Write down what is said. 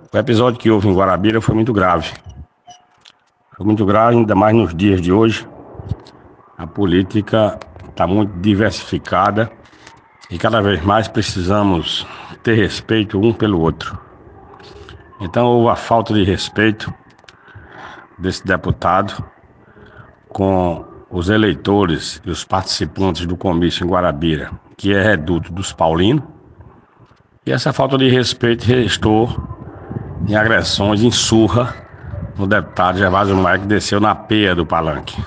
O episódio que houve em Guarabira foi muito grave. Foi muito grave, ainda mais nos dias de hoje. A política está muito diversificada e cada vez mais precisamos ter respeito um pelo outro. Então houve a falta de respeito desse deputado com os eleitores e os participantes do comício em Guarabira, que é reduto dos paulinos. E essa falta de respeito restou em agressões, em surra, no deputado Gervásio Maia, que desceu na peia do palanque.